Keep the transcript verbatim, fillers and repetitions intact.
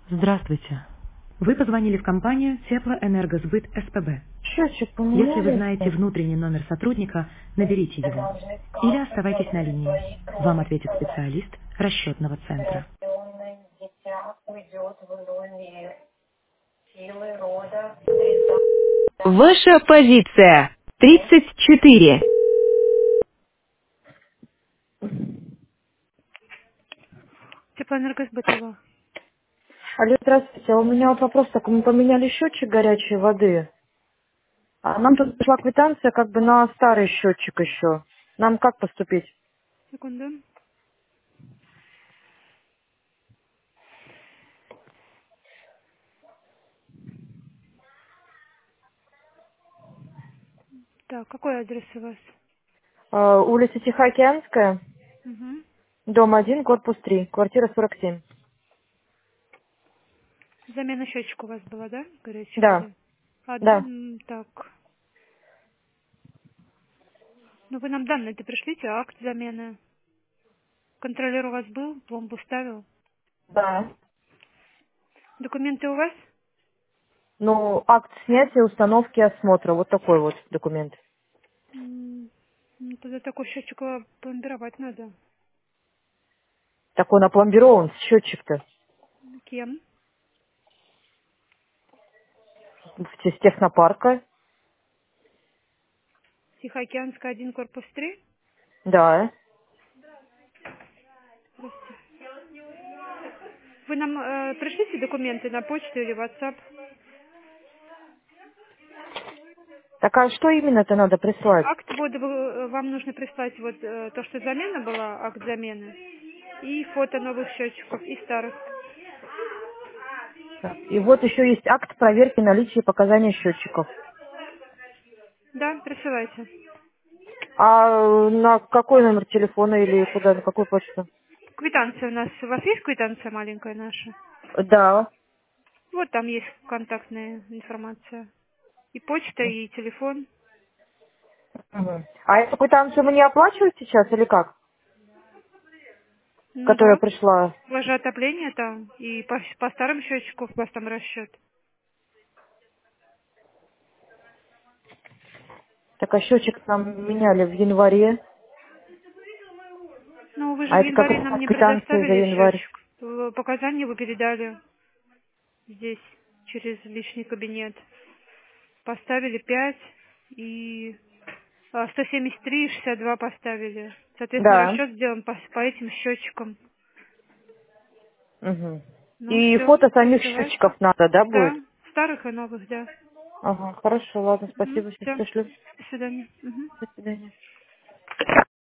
Здравствуйте. Вы позвонили в компанию Теплоэнергосбыт СПБ. Счетчик Если вы поменяли знаете все. внутренний номер сотрудника, наберите его. Или оставайтесь на линии. Вам ответит специалист расчетного центра. Ваша позиция. тридцать четыре. Теплоэнергосбыт, алло. Алло, здравствуйте. А у меня вот вопрос такой. Мы поменяли счетчик горячей воды. А нам тут пришла квитанция как бы на старый счетчик еще. Нам как поступить? Секунду. Так, какой адрес у вас? А, улица Тихоокеанская, Угу. дом один, корпус три, квартира сорок семь. Замена счетчика у вас была, да? Горячей Да, воды. А, да. м, так. Ну вы нам данные-то пришлите, акт замены. Контролер у вас был, пломбу ставил. Да. Документы у вас? Ну, акт снятия, установки, осмотра. Вот такой вот документ. М, Ну, тогда такой счетчик э, пломбировать надо. Такой напломбирован счетчик-то. Кем? В те- с технопарка. Тихоокеанская один, корпус три. Да. Вы нам э, пришлите документы на почту или WhatsApp? Так а что именно-то надо прислать? Акт вот вы- э, вам нужно прислать вот э, то, что замена была, акт замены, и фото новых счетчиков и старых. Так, и вот еще есть акт проверки наличия показаний счетчиков. Да, присылайте. А на какой номер телефона или куда, на какую почту? Квитанция у нас. У вас есть квитанция маленькая наша? Да. Вот там есть контактная информация. И почта, и телефон. Мгм. А эту квитанцию мне оплачивать сейчас или как? Ну Которая да. пришла. У вас же отопление там, и по, по старым счетчику у вас там расчет. Так, а счетчик нам меняли в январе. Ну, вы же в А это как январе раз нам не квитанция за предоставили январь. счетчик. Э, Показания вы передали здесь через личный кабинет. Поставили пять и а, сто семьдесят три и шестьдесят два поставили. Соответственно, Да. расчет сделан по, по этим счетчикам. Мгм. Ну, И все, фото самих присылайте. счетчиков надо, да, будет? Да, старых и новых, да. Ага, хорошо, ладно, спасибо, сейчас Все, пришлю. до свидания. Мгм. До свидания.